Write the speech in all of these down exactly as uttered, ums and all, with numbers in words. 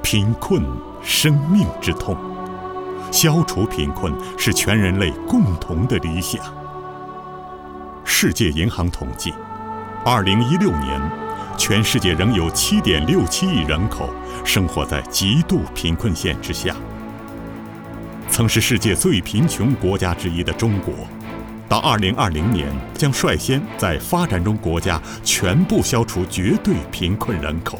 贫困，生命之痛。消除贫困是全人类共同的理想。世界银行统计，二零一六年，全世界仍有七点六七亿人口生活在极度贫困线之下。曾是世界最贫穷国家之一的中国，到二零二零年将率先在发展中国家全部消除绝对贫困人口。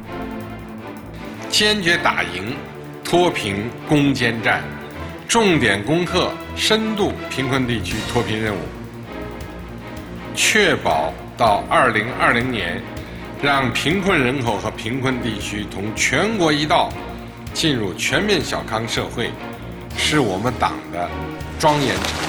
坚决打赢脱贫攻坚战，重点攻克深度贫困地区脱贫任务，确保到二零二零年，让贫困人口和贫困地区同全国一道进入全面小康社会，是我们党的庄严承诺。